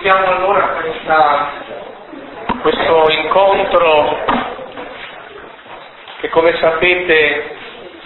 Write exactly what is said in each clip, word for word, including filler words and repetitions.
Iniziamo allora questa, questo incontro che, come sapete,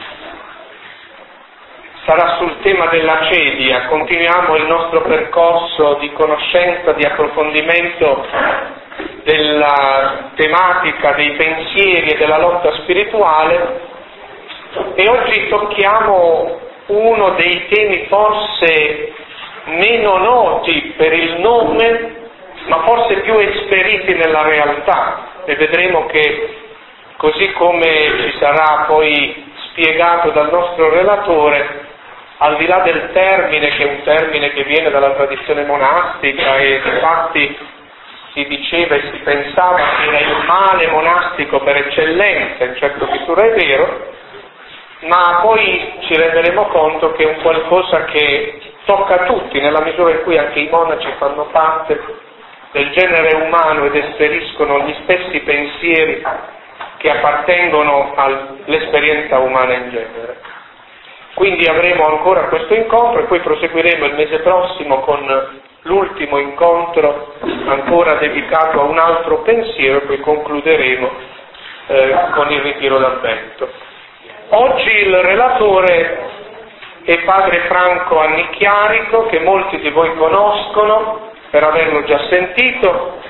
sarà sul tema della cedia. Continuiamo il nostro percorso di conoscenza, di approfondimento della tematica dei pensieri e della lotta spirituale, e oggi tocchiamo uno dei temi forse meno noti per il nome, ma forse più esperiti nella realtà, e vedremo che, così come ci sarà poi spiegato dal nostro relatore, al di là del termine, che è un termine che viene dalla tradizione monastica, e infatti si diceva e si pensava che era il male monastico per eccellenza, in certo misura è vero, ma poi ci renderemo conto che è un qualcosa che tocca a tutti, nella misura in cui anche i monaci fanno parte del genere umano ed esperiscono gli stessi pensieri che appartengono all'esperienza umana in genere. Quindi avremo ancora questo incontro e poi proseguiremo il mese prossimo con l'ultimo incontro ancora dedicato a un altro pensiero, e poi concluderemo eh, con il ritiro d'Avvento. Oggi il relatore è padre Franco Annicchiarico, che molti di voi conoscono per averlo già sentito,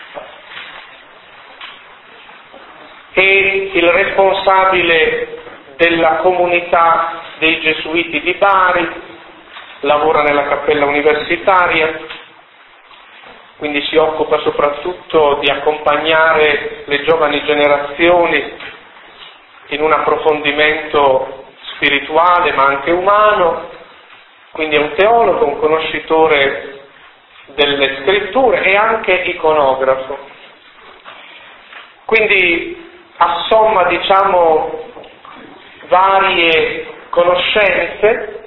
è il responsabile della comunità dei Gesuiti di Bari, lavora nella cappella universitaria, quindi si occupa soprattutto di accompagnare le giovani generazioni in un approfondimento spirituale ma anche umano, quindi è un teologo, un conoscitore delle scritture e anche iconografo. Quindi assomma, diciamo, varie conoscenze,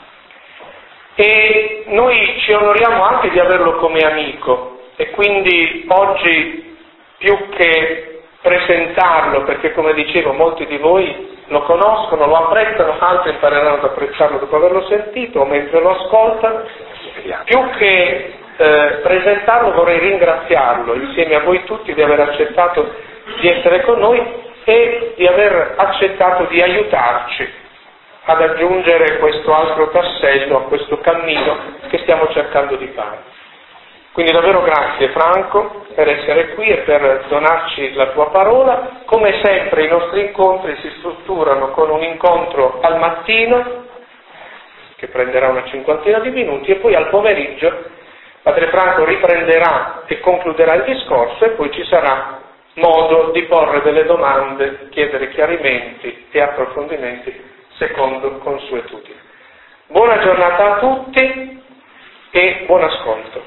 e noi ci onoriamo anche di averlo come amico, e quindi oggi, più che presentarlo, perché come dicevo molti di voi lo conoscono, lo apprezzano, altri impareranno ad apprezzarlo dopo averlo sentito o mentre lo ascoltano, più che eh, presentarlo vorrei ringraziarlo insieme a voi tutti di aver accettato di essere con noi e di aver accettato di aiutarci ad aggiungere questo altro tassello a questo cammino che stiamo cercando di fare. Quindi davvero grazie Franco per essere qui e per donarci la tua parola. Come sempre i nostri incontri si strutturano con un incontro al mattino, che prenderà una cinquantina di minuti, e poi al pomeriggio padre Franco riprenderà e concluderà il discorso, e poi ci sarà modo di porre delle domande, chiedere chiarimenti e approfondimenti secondo consuetudine. Buona giornata a tutti e buon ascolto.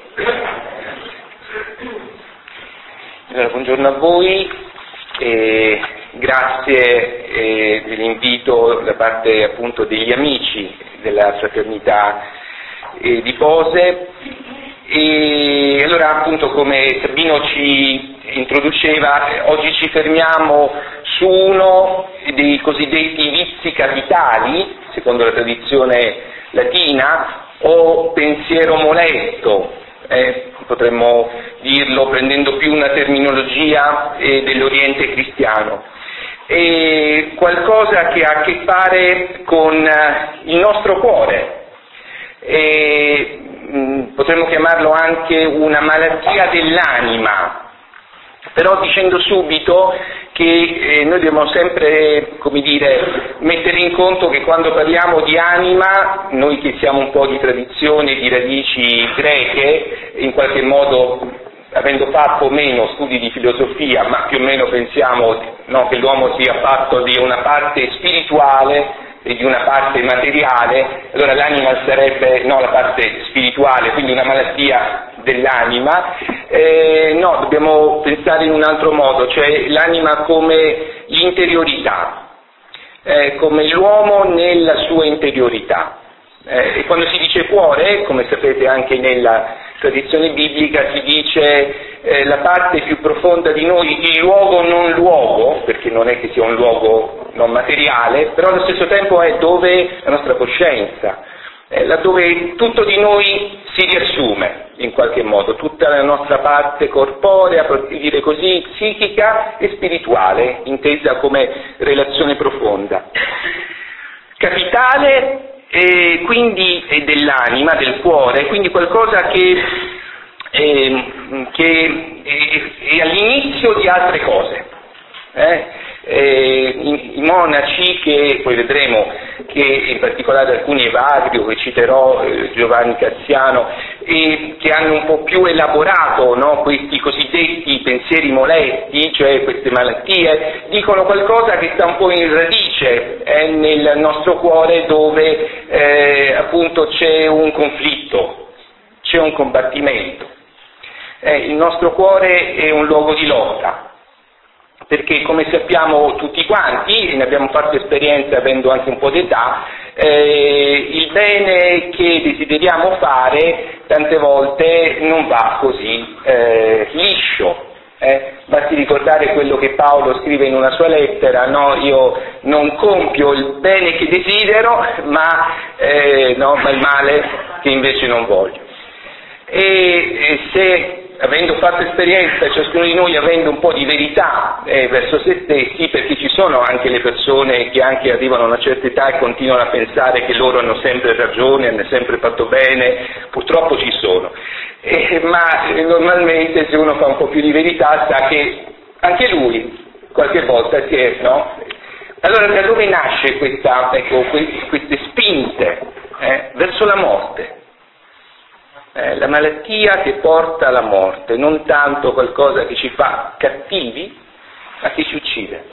Allora, buongiorno a voi, e grazie eh, dell'invito da parte appunto degli amici della fraternità eh, di Pose. E allora, appunto, come Sabino ci introduceva, oggi ci fermiamo su uno dei cosiddetti vizi capitali, secondo la tradizione latina, o pensiero molesto, eh, potremmo dirlo prendendo più una terminologia eh, dell'Oriente cristiano, e qualcosa che ha a che fare con eh, il nostro cuore, e, mh, potremmo chiamarlo anche una malattia dell'anima, però dicendo subito che eh, noi dobbiamo sempre, come dire, mettere in conto che quando parliamo di anima, noi che siamo un po' di tradizione, di radici greche, in qualche modo, avendo fatto meno studi di filosofia, ma più o meno pensiamo no, che l'uomo sia fatto di una parte spirituale e di una parte materiale, allora l'anima sarebbe no, la parte spirituale, quindi una malattia dell'anima. Eh, no, dobbiamo pensare in un altro modo, cioè l'anima come l'interiorità, eh, come l'uomo nella sua interiorità. Eh, e quando si dice cuore, come sapete anche nella tradizione biblica, si dice eh, la parte più profonda di noi, il luogo non luogo, perché non è che sia un luogo non materiale, però allo stesso tempo è dove la nostra coscienza, eh, laddove tutto di noi si riassume. in qualche modo, tutta la nostra parte corporea, per dire così, psichica e spirituale, intesa come relazione profonda. Capitale, e quindi è dell'anima, del cuore, quindi qualcosa che, eh, che è, è all'inizio di altre cose. Eh? Eh, i, i monaci, che poi vedremo che in particolare alcuni Evagrio, che citerò, eh, Giovanni Cassiano, e che hanno un po' più elaborato, no, questi cosiddetti pensieri molesti, cioè queste malattie, dicono qualcosa che sta un po' in radice eh, nel nostro cuore, dove eh, appunto c'è un conflitto, c'è un combattimento. Eh, il nostro cuore è un luogo di lotta, perché come sappiamo tutti quanti, e ne abbiamo fatto esperienza avendo anche un po' d'età, eh, il bene che desideriamo fare tante volte non va così eh, liscio. Eh. Basti ricordare quello che Paolo scrive in una sua lettera, no? Io non compio il bene che desidero, ma, eh, no, ma il male che invece non voglio. E, e se avendo fatto esperienza, ciascuno di noi avendo un po' di verità eh, verso se stessi, perché ci sono anche le persone che anche arrivano a una certa età e continuano a pensare che loro hanno sempre ragione, hanno sempre fatto bene, purtroppo ci sono, eh, ma eh, normalmente se uno fa un po' più di verità sa che anche lui qualche volta si è, no? Allora da dove nasce questa, ecco, queste spinte eh, verso la morte? Eh, la malattia che porta alla morte, non tanto qualcosa che ci fa cattivi, ma che ci uccide.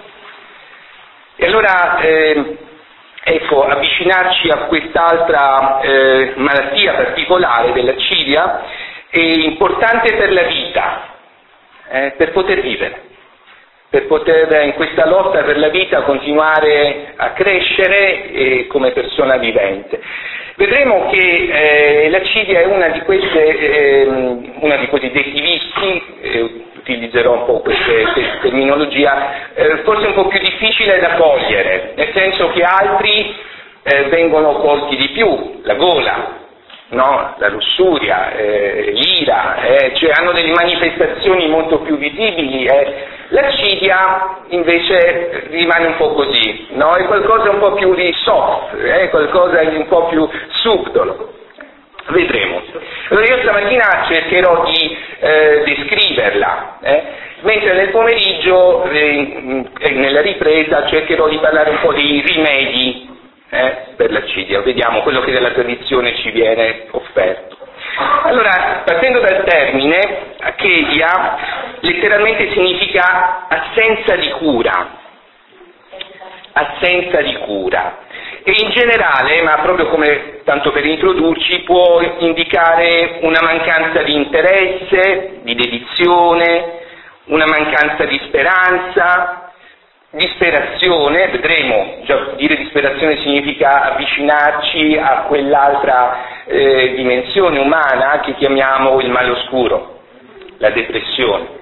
E allora, eh, ecco, avvicinarci a quest'altra eh, malattia particolare della cilia è importante per la vita, eh, per poter vivere, per poter in questa lotta per la vita continuare a crescere eh, come persona vivente. Vedremo che eh, la cilia è una di queste, eh, una di cosiddetti vizi, eh, utilizzerò un po' questa terminologia, eh, forse un po' più difficile da cogliere, nel senso che altri eh, vengono colti di più, la gola, no? La lussuria, eh, l'ira, eh, cioè hanno delle manifestazioni molto più visibili. Eh. La cilia invece rimane un po' così, no? È qualcosa un po' più di soft, è eh? qualcosa di un po' più subdolo. Vedremo. Allora io stamattina cercherò di eh, descriverla, eh? mentre nel pomeriggio, eh, nella ripresa, cercherò di parlare un po' dei rimedi eh, per la cilia. Vediamo quello che dalla tradizione ci viene offerto. Allora, partendo dal termine, achedia letteralmente significa assenza di cura, assenza di cura, e in generale, ma proprio come tanto per introdurci, può indicare una mancanza di interesse, di dedizione, una mancanza di speranza, disperazione. Vedremo, già dire disperazione significa avvicinarci a quell'altra eh, dimensione umana che chiamiamo il male oscuro, la depressione.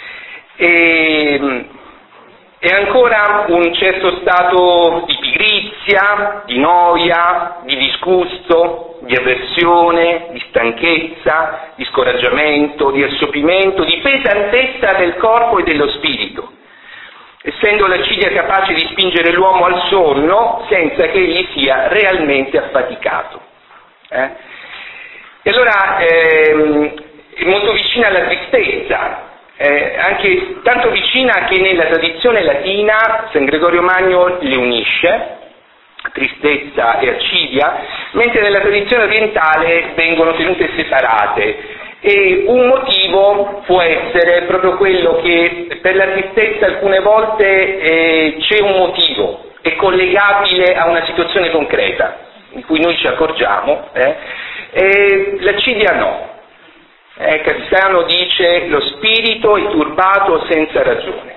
E, e ancora un certo stato di pigrizia, di noia, di disgusto, di avversione, di stanchezza, di scoraggiamento, di assopimento, di pesantezza del corpo e dello spirito, essendo la cilia capace di spingere l'uomo al sonno senza che egli sia realmente affaticato. Eh? E allora ehm, è molto vicina alla tristezza, eh, anche tanto vicina che nella tradizione latina San Gregorio Magno le unisce, tristezza e acidia, mentre nella tradizione orientale vengono tenute separate. E un motivo può essere proprio quello che per la tristezza alcune volte eh, c'è un motivo, è collegabile a una situazione concreta di cui noi ci accorgiamo, eh, e la cilia no. Eh, Cassiano dice: lo spirito è turbato senza ragione.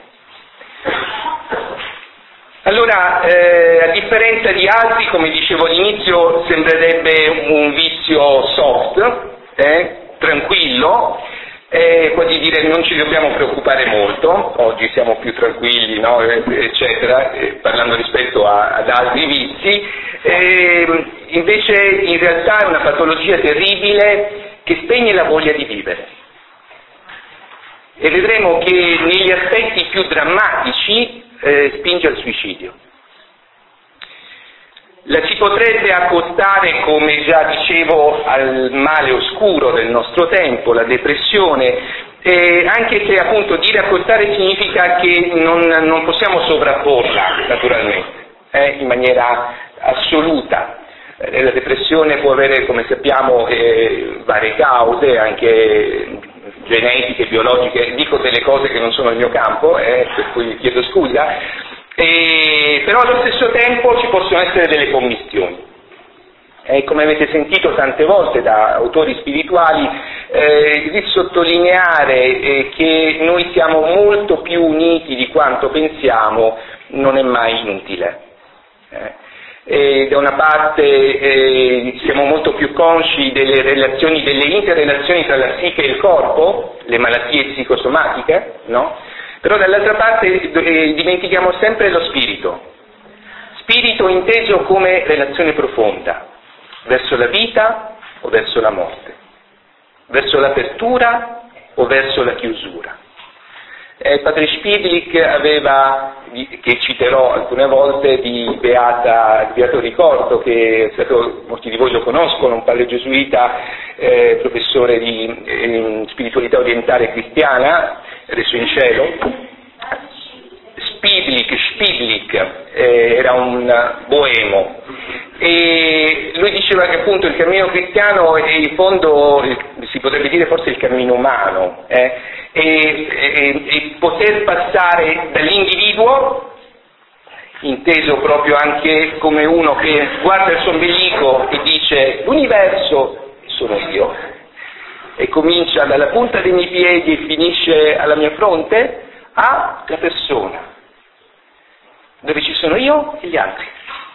Allora, eh, a differenza di altri, come dicevo all'inizio, sembrerebbe un vizio soft, eh, tranquillo, eh, quasi dire non ci dobbiamo preoccupare molto, oggi siamo più tranquilli, no? eccetera, eh, parlando rispetto a, ad altri vizi, eh, invece in realtà è una patologia terribile che spegne la voglia di vivere. E vedremo che negli aspetti più drammatici eh, spinge al suicidio. La si potrebbe accostare, come già dicevo, al male oscuro del nostro tempo, la depressione, eh, anche se appunto dire accostare significa che non, non possiamo sovrapporla naturalmente, eh, in maniera assoluta. Eh, la depressione può avere, come sappiamo, eh, varie cause, anche genetiche, biologiche, dico delle cose che non sono il mio campo, eh, per cui chiedo scusa. E, però allo stesso tempo ci possono essere delle commistioni. E come avete sentito tante volte da autori spirituali, eh, di sottolineare eh, che noi siamo molto più uniti di quanto pensiamo non è mai inutile. Eh. E da una parte eh, siamo molto più consci delle relazioni, delle interrelazioni tra la psiche e il corpo, le malattie psicosomatiche, no? Però dall'altra parte eh, dimentichiamo sempre lo spirito, spirito inteso come relazione profonda, verso la vita o verso la morte, verso l'apertura o verso la chiusura. Eh, Padre Spidlik aveva, che citerò alcune volte, di Beata, di Beato Ricordo, che è stato, molti di voi lo conoscono, un padre gesuita, eh, professore di eh, spiritualità orientale cristiana, adesso in cielo. Spidlik, Spidlik eh, era un boemo, e lui diceva che appunto il cammino cristiano è in fondo, si potrebbe dire forse il cammino umano, eh, e, e, e poter passare dall'individuo, inteso proprio anche come uno che guarda il suo ombelico e dice l'universo sono io, e comincia dalla punta dei miei piedi e finisce alla mia fronte, a la persona, dove ci sono io e gli altri,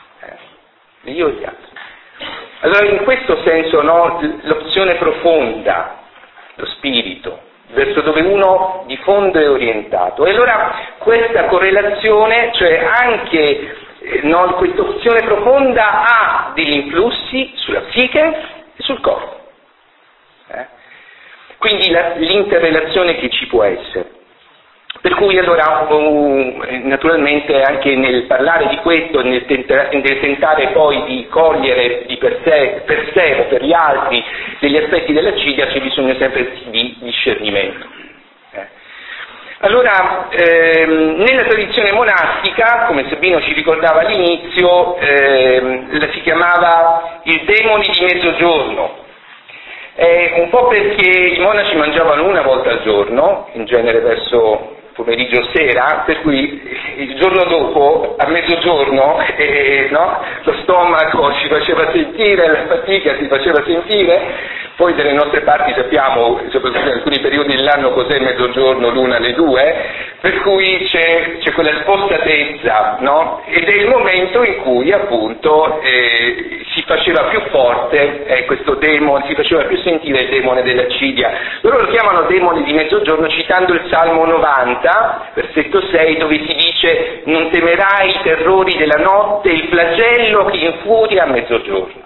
eh, io e gli altri. Allora in questo senso, no, l'opzione profonda, lo spirito, verso dove uno di fondo è orientato. E allora questa correlazione, cioè anche eh, no, questa opzione profonda ha degli influssi sulla psiche e sul corpo. Eh? Quindi la, l'interrelazione che ci può essere. Per cui allora uh, naturalmente anche nel parlare di questo, nel, tenta- nel tentare poi di cogliere di per sé, per sé o per gli altri degli aspetti della cilia, c'è bisogno sempre di discernimento. Eh. Allora, ehm, nella tradizione monastica, come Sabino ci ricordava all'inizio, ehm, la si chiamava il demone di mezzogiorno. Eh, un po' perché i monaci mangiavano una volta al giorno, in genere verso pomeriggio sera, per cui il giorno dopo, a mezzogiorno, eh, no, lo stomaco si faceva sentire, la fatica si faceva sentire. Poi dalle nostre parti sappiamo, soprattutto in alcuni periodi dell'anno, cos'è mezzogiorno, l'una alle due, per cui c'è, c'è quella spostatezza, no? Ed è il momento in cui appunto eh, si faceva più forte eh, questo demone, si faceva più sentire il demone della cilia. Loro lo chiamano demone di mezzogiorno citando il Salmo novanta, versetto sei, dove si dice: non temerai i terrori della notte, il flagello che infuria a mezzogiorno.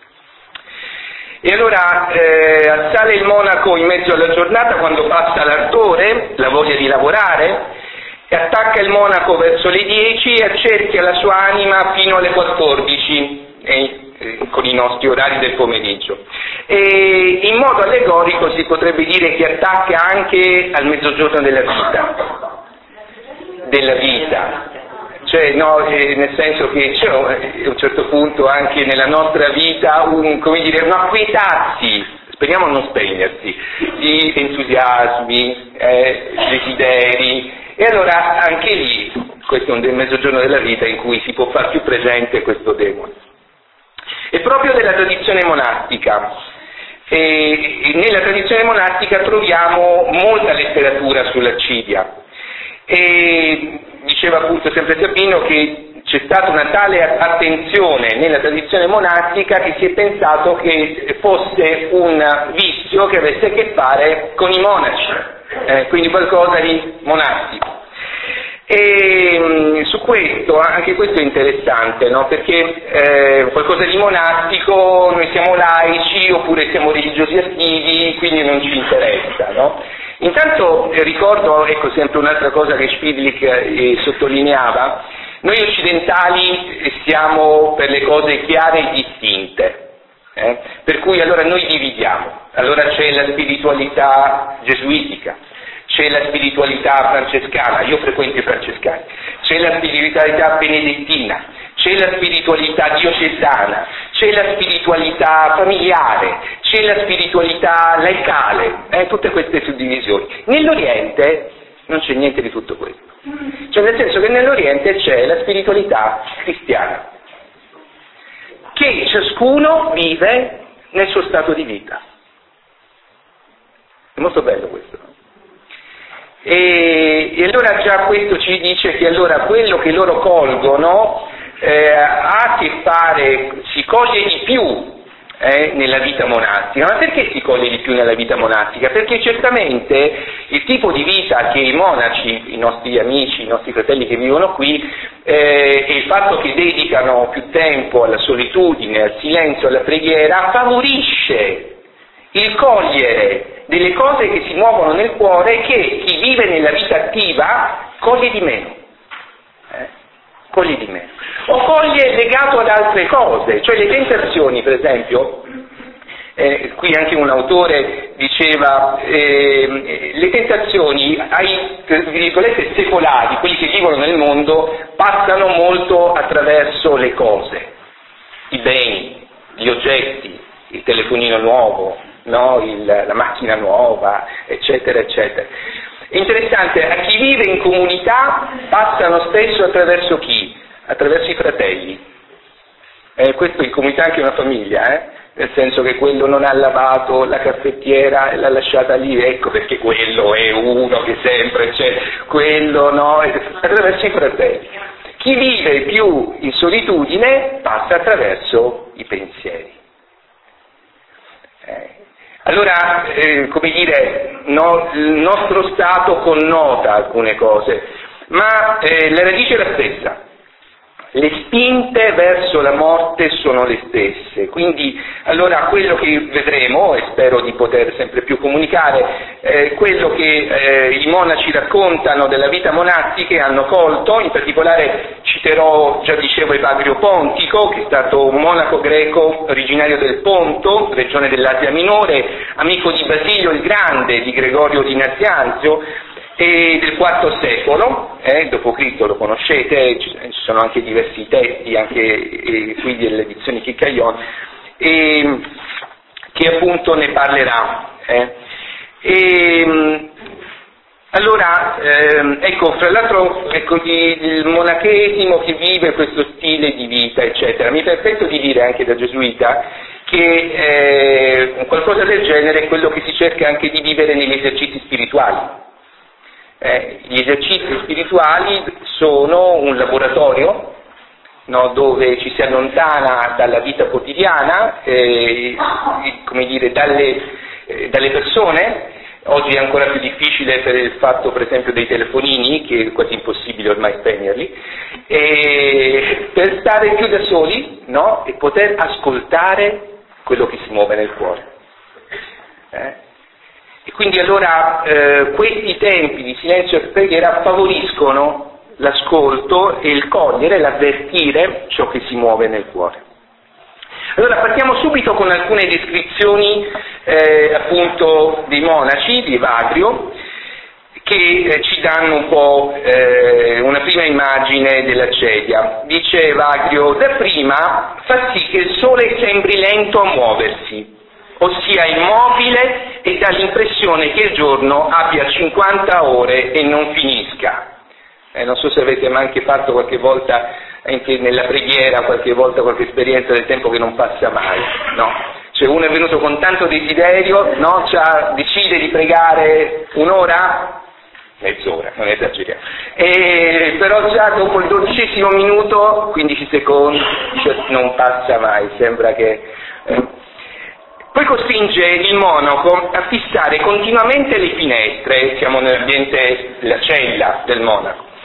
E allora eh, assale il monaco in mezzo alla giornata quando passa l'ardore, la voglia di lavorare, e attacca il monaco verso le dieci e accerchia la sua anima fino alle quattordici, eh, eh, con i nostri orari del pomeriggio. E in modo allegorico si potrebbe dire che attacca anche al mezzogiorno della vita, della vita. Cioè, no, eh, nel senso che c'è a un certo punto anche nella nostra vita un, come dire, un acquietarsi, speriamo non spegnersi, di entusiasmi, eh, desideri, e allora anche lì questo è un del mezzogiorno della vita in cui si può far più presente questo demone. E proprio della tradizione monastica. E, e nella tradizione monastica troviamo molta letteratura sulla cilia. E diceva appunto sempre Sabino che c'è stata una tale attenzione nella tradizione monastica che si è pensato che fosse un vizio che avesse a che fare con i monaci, eh, quindi qualcosa di monastico. E mh, su questo, anche questo è interessante, no? Perché eh, qualcosa di monastico, noi siamo laici oppure siamo religiosi attivi, quindi non ci interessa, no? Intanto eh, ricordo, ecco sempre un'altra cosa che Spidlich eh, sottolineava, noi occidentali siamo per le cose chiare e distinte, eh? Per cui allora noi dividiamo, allora c'è la spiritualità gesuitica, c'è la spiritualità francescana, io frequento i francescani, c'è la spiritualità benedettina, c'è la spiritualità diocesana, c'è la spiritualità familiare, c'è la spiritualità laicale, eh, tutte queste suddivisioni. Nell'Oriente non c'è niente di tutto questo, cioè nel senso che nell'Oriente c'è la spiritualità cristiana, che ciascuno vive nel suo stato di vita. È molto bello questo. E, e allora già questo ci dice che allora quello che loro colgono eh, ha a che fare, si coglie di più eh, nella vita monastica. Ma perché si coglie di più nella vita monastica? Perché certamente il tipo di vita che i monaci, i nostri amici, i nostri fratelli che vivono qui, eh, e il fatto che dedicano più tempo alla solitudine, al silenzio, alla preghiera, favorisce il cogliere delle cose che si muovono nel cuore che chi vive nella vita attiva coglie di meno, eh? coglie di meno, o coglie legato ad altre cose, cioè le tentazioni, per esempio, eh, qui anche un autore diceva, eh, le tentazioni ai, tra virgolette, secolari, quelli che vivono nel mondo, passano molto attraverso le cose, i beni, gli oggetti, il telefonino nuovo, no? il, la macchina nuova, eccetera, eccetera. È interessante, a chi vive in comunità passano spesso attraverso chi? Attraverso i fratelli. Eh, questo in comunità è anche una famiglia, eh? Nel senso che quello non ha lavato la caffettiera e l'ha lasciata lì, ecco perché quello è uno che sempre c'è, quello no, attraverso i fratelli. Chi vive più in solitudine passa attraverso i pensieri. Eh. Allora, eh, come dire, no, il nostro stato connota alcune cose, ma eh, la radice è la stessa. Le spinte verso la morte sono le stesse, quindi allora quello che vedremo, e spero di poter sempre più comunicare, eh, quello che eh, i monaci raccontano della vita monastica e hanno colto, in particolare citerò, già dicevo, Evagrio Pontico, che è stato un monaco greco originario del Ponto, regione dell'Asia Minore, amico di Basilio il Grande, di Gregorio di Nazianzio, e del quarto secolo, eh, dopo Cristo, lo conoscete, ci sono anche diversi testi, anche eh, qui delle edizioni Chicaion, e, che appunto ne parlerà. Eh. E, allora, ehm, ecco, fra l'altro, ecco, il monachesimo che vive questo stile di vita, eccetera, mi permetto di dire anche da gesuita che eh, qualcosa del genere è quello che si cerca anche di vivere negli esercizi spirituali. Eh, gli esercizi spirituali sono un laboratorio, no, dove ci si allontana dalla vita quotidiana, eh, come dire, dalle, eh, dalle persone. Oggi è ancora più difficile per il fatto, per esempio, dei telefonini, che è quasi impossibile ormai spegnerli, e per stare più da soli, no, e poter ascoltare quello che si muove nel cuore. Eh? E quindi allora eh, questi tempi di silenzio e preghiera favoriscono l'ascolto e il cogliere, l'avvertire ciò che si muove nel cuore. Allora partiamo subito con alcune descrizioni eh, appunto dei monaci di Evagrio, che eh, ci danno un po' eh, una prima immagine della cedia. Dice Evagrio: dapprima fa sì che il sole sembri lento a muoversi, ossia immobile, e dà l'impressione che il giorno abbia cinquanta ore e non finisca. Eh, non so se avete mai anche fatto qualche volta, anche nella preghiera, qualche volta qualche esperienza del tempo che non passa mai, no? Cioè uno è venuto con tanto desiderio, no? Cioè, decide di pregare un'ora, mezz'ora, non esageriamo, e però già dopo il dodicesimo minuto, quindici secondi, cioè non passa mai, sembra che... Eh, Poi costringe il monaco a fissare continuamente le finestre, siamo nell'ambiente, la cella del monaco,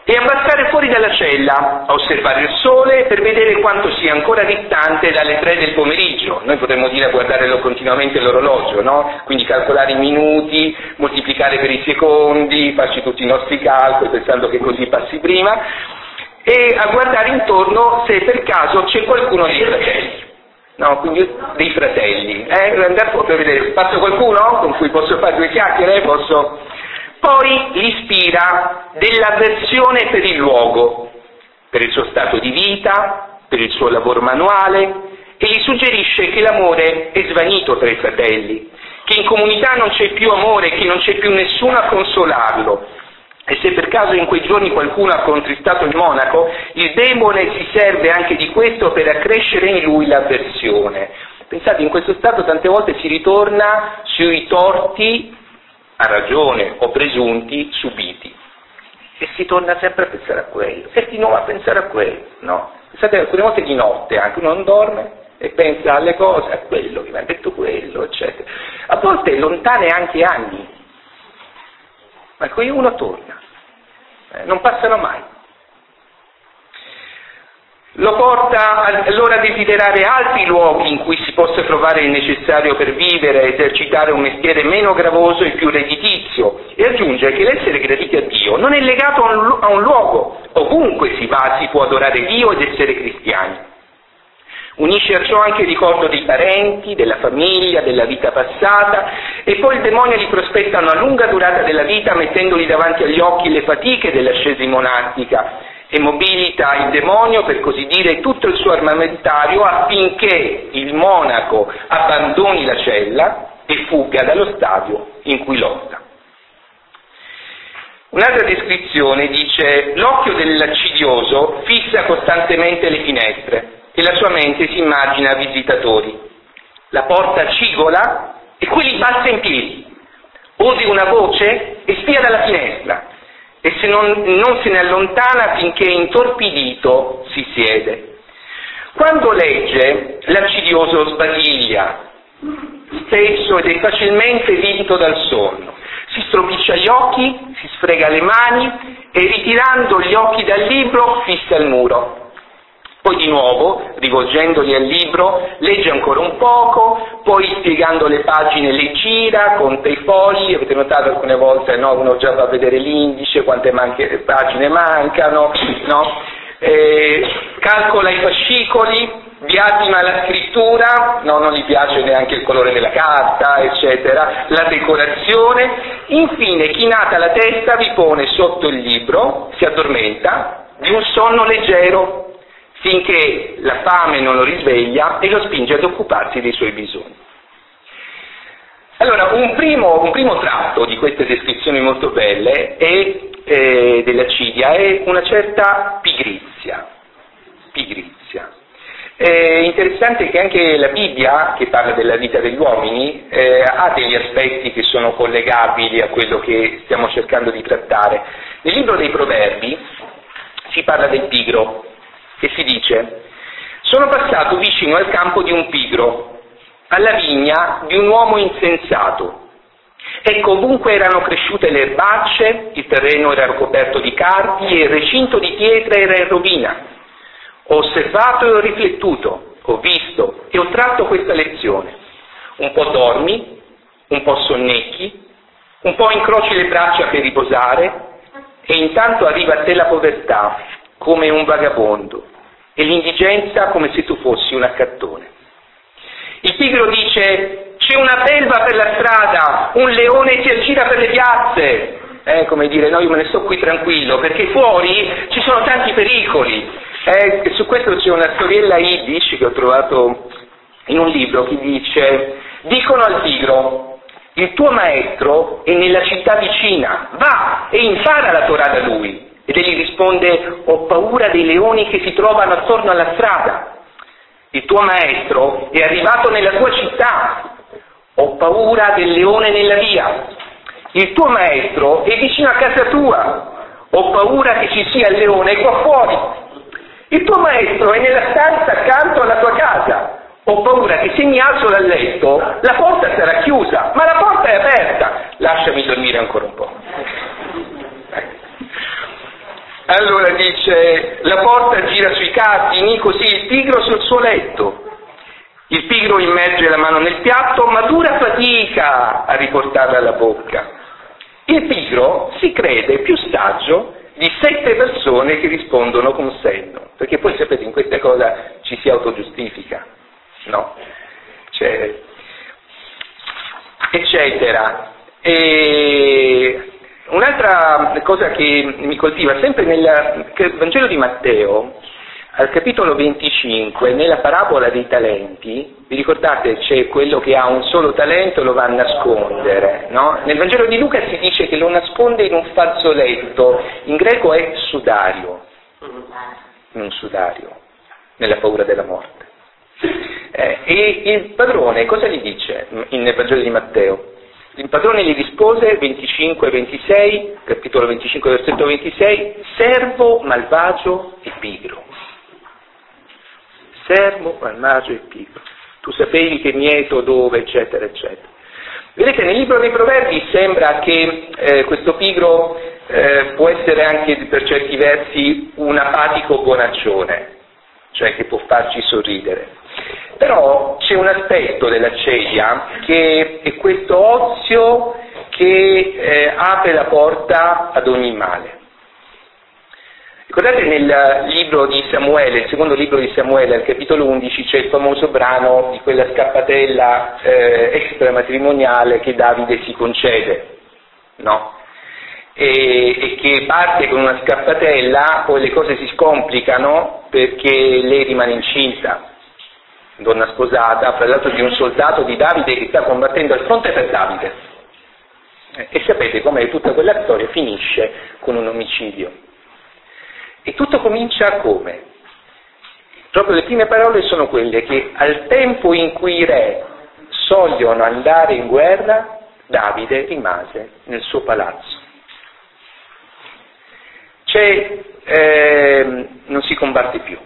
e abbassare fuori dalla cella a osservare il sole per vedere quanto sia ancora distante dalle tre del pomeriggio. Noi potremmo dire a guardare continuamente l'orologio, no? Quindi calcolare i minuti, moltiplicare per i secondi, farci tutti i nostri calcoli pensando che così passi prima, e a guardare intorno se per caso c'è qualcuno dei fratelli. No, quindi dei fratelli. Eh? Andare fuori per vedere, passa qualcuno con cui posso fare due chiacchiere? Posso... Poi li ispira dell'avversione per il luogo, per il suo stato di vita, per il suo lavoro manuale, e gli suggerisce che l'amore è svanito tra i fratelli, che in comunità non c'è più amore, che non c'è più nessuno a consolarlo. E se per caso in quei giorni qualcuno ha contristato il monaco, il demone si serve anche di questo per accrescere in lui l'avversione. Pensate, in questo stato tante volte si ritorna sui torti, a ragione o presunti, subiti. E si torna sempre a pensare a quello, e di nuovo a pensare a quello, no? Pensate, alcune volte di notte anche uno non dorme e pensa alle cose, a quello che mi ha detto quello, eccetera. A volte lontane anche anni, ma poi uno torna, eh, non passano mai. Lo porta allora a desiderare altri luoghi in cui si possa trovare il necessario per vivere e esercitare un mestiere meno gravoso e più redditizio, e aggiunge che l'essere graditi a Dio non è legato a un, a un luogo, ovunque si va si può adorare Dio ed essere cristiani. Unisce a ciò anche il ricordo dei parenti, della famiglia, della vita passata, e poi il demonio li prospetta una lunga durata della vita mettendoli davanti agli occhi le fatiche dell'ascesi monastica, e mobilita il demonio, per così dire, tutto il suo armamentario affinché il monaco abbandoni la cella e fugga dallo stadio in cui lotta. Un'altra descrizione dice: l'occhio dell'accidioso fissa costantemente le finestre e la sua mente si immagina visitatori. La porta cigola e quelli balza in piedi, ode una voce e spia dalla finestra, e se non, non se ne allontana finché intorpidito si siede. Quando legge, l'accidioso sbadiglia spesso ed è facilmente vinto dal sonno. Si stropiccia gli occhi, si sfrega le mani e ritirando gli occhi dal libro fissa il muro. Poi di nuovo, rivolgendoli al libro, legge ancora un poco, poi spiegando le pagine le gira, conta i fogli. Avete notato alcune volte, no? Uno già va a vedere l'indice, quante manche, pagine mancano, no? Eh, calcola i fascicoli, biasima la scrittura, no, non gli piace neanche il colore della carta, eccetera, la decorazione. Infine, chinata la testa, vi pone sotto il libro, si addormenta di un sonno leggero, finché la fame non lo risveglia e lo spinge ad occuparsi dei suoi bisogni. Allora, un primo, un primo tratto di queste descrizioni molto belle è, eh, dell'accidia è una certa pigrizia. Pigrizia. È interessante che anche la Bibbia, che parla della vita degli uomini, eh, ha degli aspetti che sono collegabili a quello che stiamo cercando di trattare. Nel libro dei Proverbi si parla del pigro, e si dice: sono passato vicino al campo di un pigro, alla vigna di un uomo insensato. Ecco, ovunque erano cresciute le erbacce, il terreno era coperto di carpi e il recinto di pietra era in rovina. Ho osservato e ho riflettuto, ho visto e ho tratto questa lezione. Un po' dormi, un po' sonnecchi, un po' incroci le braccia per riposare, e intanto arriva a te la povertà come un vagabondo e l'indigenza come se tu fossi un accattone. Il pigro dice: c'è una belva per la strada, un leone si aggira per le piazze. Eh, come dire, no, io me ne sto qui tranquillo, perché fuori ci sono tanti pericoli. Eh, su questo c'è una storiella yiddish che ho trovato in un libro che dice: dicono al pigro, il tuo maestro è nella città vicina, va e impara la Torah da lui. Ed egli risponde: ho paura dei leoni che si trovano attorno alla strada. Il tuo maestro è arrivato nella tua città, ho paura del leone nella via. Il tuo maestro è vicino a casa tua, ho paura che ci sia il leone qua fuori. Il tuo maestro è nella stanza accanto alla tua casa, ho paura che se mi alzo dal letto la porta sarà chiusa, ma la porta è aperta, lasciami dormire ancora un po'. Allora dice, la porta gira sui cardini, così il pigro sul suo letto. Il pigro immerge la mano nel piatto, ma dura fatica a riportarla alla bocca. Il pigro si crede più saggio di sette persone che rispondono con senno, perché poi sapete in questa cosa ci si autogiustifica, no? Cioè, eccetera. E un'altra cosa che mi colpiva, sempre nel Vangelo di Matteo, al capitolo venticinque, nella parabola dei talenti, vi ricordate c'è quello che ha un solo talento e lo va a nascondere, no? Nel Vangelo di Luca si dice che lo nasconde in un fazzoletto, in greco è sudario, un sudario, nella paura della morte. Eh, e il padrone cosa gli dice nel Vangelo di Matteo? Il padrone gli rispose, venticinque ventisei, capitolo venticinque, versetto ventisei, servo malvagio e pigro. Servo malvagio e pigro. Tu sapevi che mieto dove, eccetera, eccetera. Vedete, nel libro dei Proverbi sembra che eh, questo pigro eh, può essere anche per certi versi un apatico bonaccione, cioè che può farci sorridere. Però c'è un aspetto della celia che è questo ozio che eh, apre la porta ad ogni male. Ricordate nel libro di Samuele, il secondo libro di Samuele, al capitolo undici, c'è il famoso brano di quella scappatella eh, extramatrimoniale che Davide si concede, no? E, e che parte con una scappatella, poi le cose si scomplicano perché lei rimane incinta, donna sposata, fra l'altro di un soldato di Davide che sta combattendo al fronte per Davide. E sapete come tutta quella storia finisce con un omicidio. E tutto comincia come? Proprio le prime parole sono quelle che al tempo in cui i re sogliono andare in guerra, Davide rimase nel suo palazzo. Cioè, eh, non si combatte più,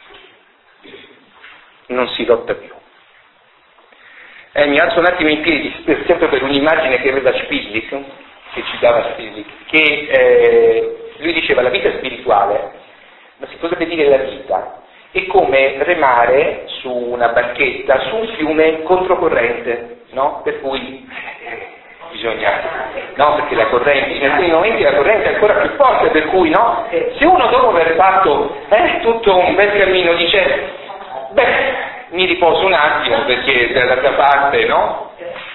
non si lotta più. Eh, mi alzo un attimo in piedi, sempre per un'immagine che aveva Spillik, che ci dava Spillik, che eh, lui diceva la vita spirituale, ma si potrebbe dire la vita, è come remare su una barchetta, su un fiume controcorrente, no? Per cui eh, bisogna, no? Perché la corrente, in alcuni momenti la corrente è ancora più forte, per cui, no? Se uno dopo aver fatto eh, tutto un bel cammino dice, beh, mi riposo un attimo perché dall'altra parte, no?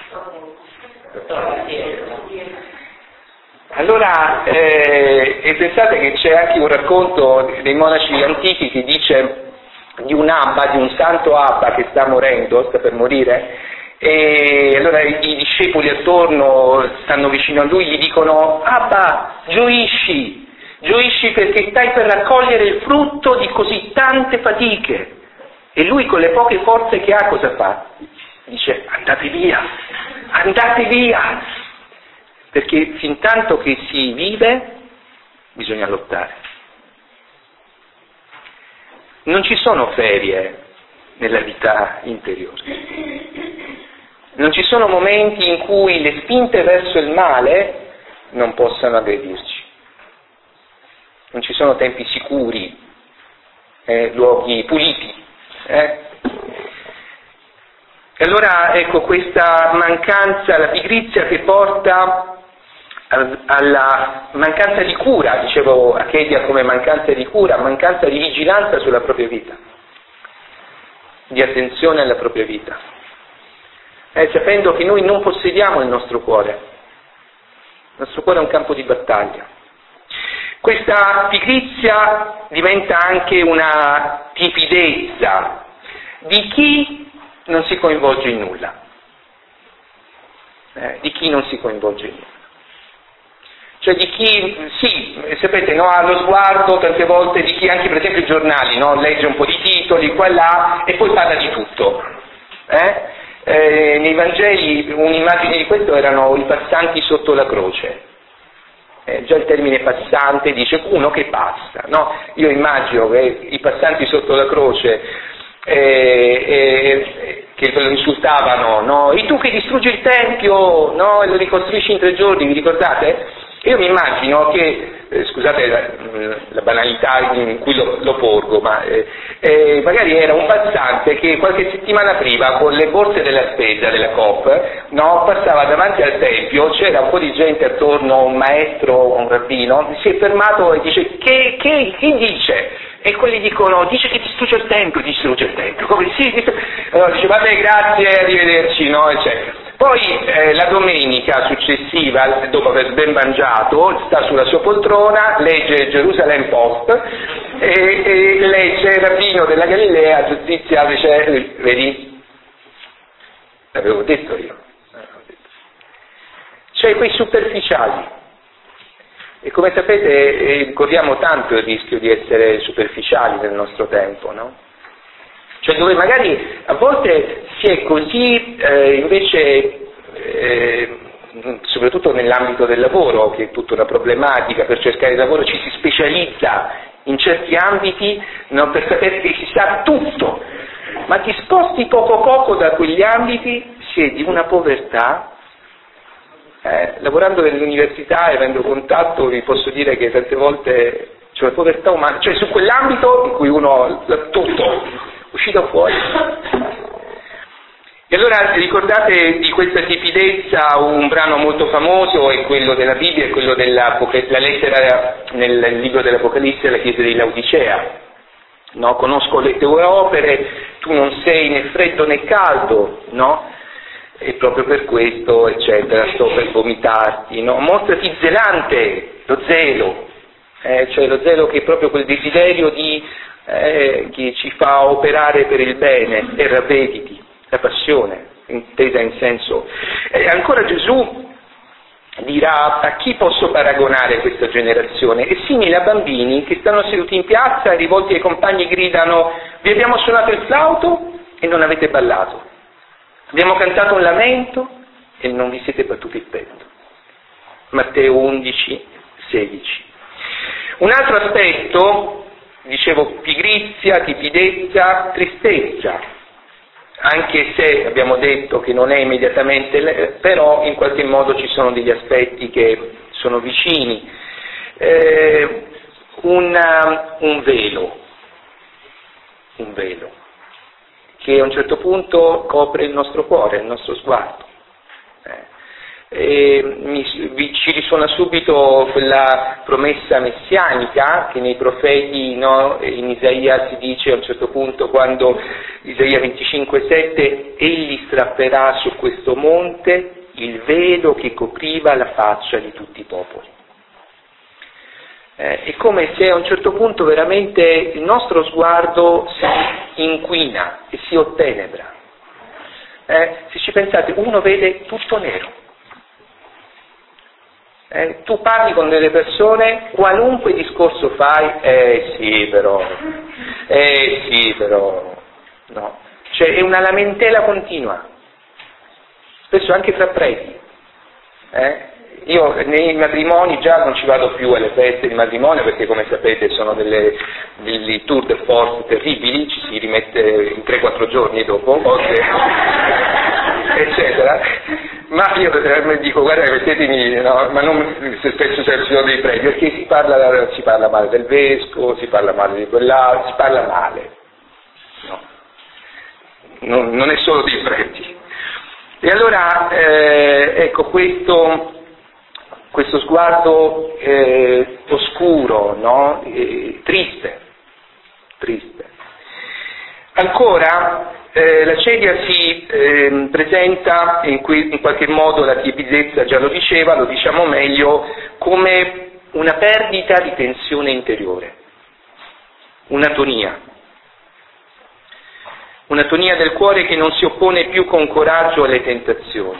Allora, eh, e pensate che c'è anche un racconto dei monaci antichi che dice di un Abba, di un santo Abba che sta morendo, sta per morire, e allora i discepoli attorno stanno vicino a lui, gli dicono: Abba, gioisci, gioisci perché stai per raccogliere il frutto di così tante fatiche. E lui con le poche forze che ha cosa fa? Dice: andate via, andate via! Perché fin tanto che si vive bisogna lottare. Non ci sono ferie nella vita interiore. Non ci sono momenti in cui le spinte verso il male non possano aggredirci. Non ci sono tempi sicuri, eh, luoghi puliti. Eh? E allora ecco questa mancanza, la pigrizia che porta alla mancanza di cura, dicevo a Chedia come mancanza di cura, mancanza di vigilanza sulla propria vita, di attenzione alla propria vita, eh, sapendo che noi non possediamo il nostro cuore, il nostro cuore è un campo di battaglia. Questa pigrizia diventa anche una tipidezza di chi non si coinvolge in nulla, eh, di chi non si coinvolge in nulla. Cioè di chi, sì, sapete, no, ha lo sguardo tante volte di chi anche per esempio i giornali, no, legge un po' di titoli, qua e là, e poi parla di tutto. Eh? Eh, nei Vangeli un'immagine di questo erano i passanti sotto la croce. Eh, già il termine passante dice uno che passa, no? Io immagino che i passanti sotto la croce eh, eh, che lo insultavano, no? E tu che distruggi il Tempio, no? E lo ricostruisci in tre giorni, vi ricordate? Io mi immagino che, eh, scusate la, la banalità in cui lo, lo porgo, ma eh, eh, magari era un passante che qualche settimana prima con le borse della spesa della Coop, no, passava davanti al tempio, c'era un po' di gente attorno, un maestro, un rabbino, si è fermato e dice che, che, che dice? E quelli dicono, dice che distrugge il tempio, distrugge il tempio, come sì, allora dice vabbè grazie, arrivederci, no, eccetera. Poi eh, la domenica successiva, dopo aver ben mangiato, sta sulla sua poltrona, legge il Jerusalem Post e, e legge il rabbino della Galilea, giustizia, dice, vedi? L'avevo detto io. Cioè quei superficiali. E come sapete eh, corriamo tanto il rischio di essere superficiali nel nostro tempo, no? Cioè dove magari a volte si è così eh, invece, eh, soprattutto nell'ambito del lavoro, che è tutta una problematica, per cercare lavoro ci si specializza in certi ambiti, no, per sapere che si sa tutto, ma ti sposti poco poco da quegli ambiti, si è di una povertà. Eh, lavorando nell'università e avendo contatto vi posso dire che tante volte c'è una povertà umana, cioè su quell'ambito in cui uno ha tutto, uscito fuori. E allora ricordate di questa tipidezza un brano molto famoso, è quello della Bibbia, è quello della la lettera nel libro dell'Apocalisse alla chiesa di Laodicea. No? Conosco le tue opere, tu non sei né freddo né caldo, no? E proprio per questo, eccetera, sto per vomitarti, no? Mostrati zelante, lo zelo, eh, cioè lo zelo che è proprio quel desiderio di, eh, che ci fa operare per il bene, e ravvediti, la passione, intesa in senso. E ancora Gesù dirà: a chi posso paragonare questa generazione? È simile a bambini che stanno seduti in piazza e rivolti ai compagni gridano: vi abbiamo suonato il flauto e non avete ballato. Abbiamo cantato un lamento e non vi siete battuti il petto. Matteo undici, sedici. Un altro aspetto, dicevo, pigrizia, tipidezza, tristezza, anche se abbiamo detto che non è immediatamente, però in qualche modo ci sono degli aspetti che sono vicini. Eh, una, un velo, un velo. che a un certo punto copre il nostro cuore, il nostro sguardo. Eh, e mi, ci risuona subito quella promessa messianica che nei profeti, no, in Isaia si dice a un certo punto, quando Isaia venticinque sette, egli strapperà su questo monte il velo che copriva la faccia di tutti i popoli. Eh, è come se a un certo punto veramente il nostro sguardo si inquina e si ottenebra. Eh, se ci pensate, uno vede tutto nero. Eh, tu parli con delle persone, qualunque discorso fai, eh sì però, eh sì però, no. Cioè è una lamentela continua, spesso anche tra preti. Eh? Io nei matrimoni già non ci vado più alle feste di matrimonio perché, come sapete, sono delle, delle tour de force terribili, ci si rimette in tre quattro giorni dopo, eccetera. Ma io mi dico, guarda, mettetemi, no, ma non se spesso ci sono dei preti, perché si parla, si parla male del vescovo, si parla male di quell'altro, si parla male. No. Non, non è solo dei preti. E allora, eh, ecco, questo... questo sguardo eh, oscuro, no? eh, triste, triste. Ancora, eh, la cedia si eh, presenta, in, cui, in qualche modo la tiepidezza già lo diceva, lo diciamo meglio, come una perdita di tensione interiore, un'atonia, un'atonia del cuore che non si oppone più con coraggio alle tentazioni.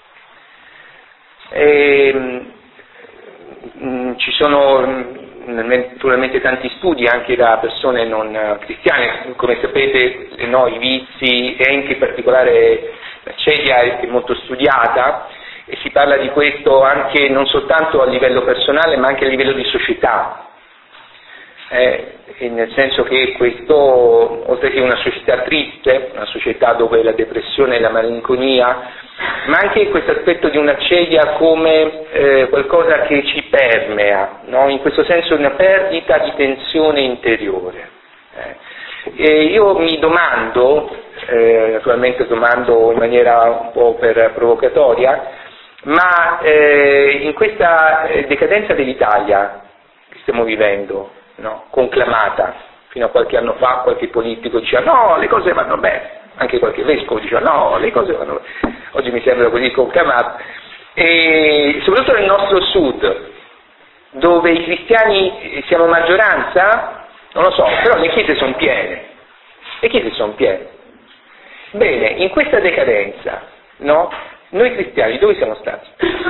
E, ci sono naturalmente tanti studi anche da persone non cristiane, come sapete, no, i vizi e anche in particolare la cedia è molto studiata e si parla di questo anche non soltanto a livello personale ma anche a livello di società. eh, nel senso che questo, oltre che una società triste, una società dove la depressione e la malinconia, ma anche questo aspetto di una celia come eh, qualcosa che ci permea, no? In questo senso una perdita di tensione interiore. Eh. E io mi domando, eh, naturalmente domando in maniera un po' per provocatoria, ma eh, in questa decadenza dell'Italia che stiamo vivendo, no? Conclamata, fino a qualche anno fa qualche politico diceva no, le cose vanno bene, anche qualche vescovo diceva no, le cose vanno bene, oggi mi sembra così conclamato, e soprattutto nel nostro sud, dove i cristiani siamo maggioranza, non lo so, però le chiese sono piene, le chiese sono piene. Bene, in questa decadenza, no? Noi cristiani dove siamo stati?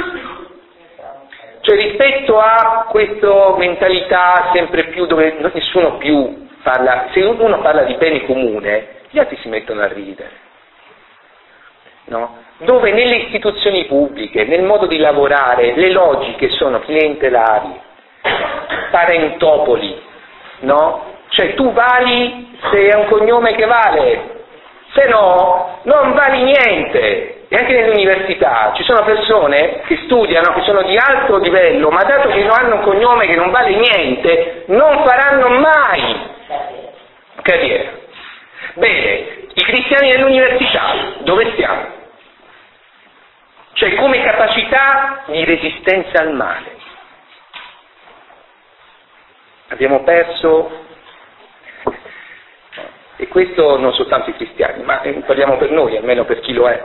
Cioè rispetto a questa mentalità sempre più dove nessuno più parla, se uno parla di bene comune, gli altri si mettono a ridere, no? Dove nelle istituzioni pubbliche, nel modo di lavorare, le logiche sono clientelari, parentopoli, no? Cioè tu vali se è un cognome che vale, se no non vali niente. E anche nelle università ci sono persone che studiano, che sono di alto livello, ma dato che non hanno un cognome che non vale niente, non faranno mai carriera. Bene, i cristiani nell'università, dove stiamo? Cioè come capacità di resistenza al male. Abbiamo perso, e questo non soltanto i cristiani, ma parliamo per noi, almeno per chi lo è.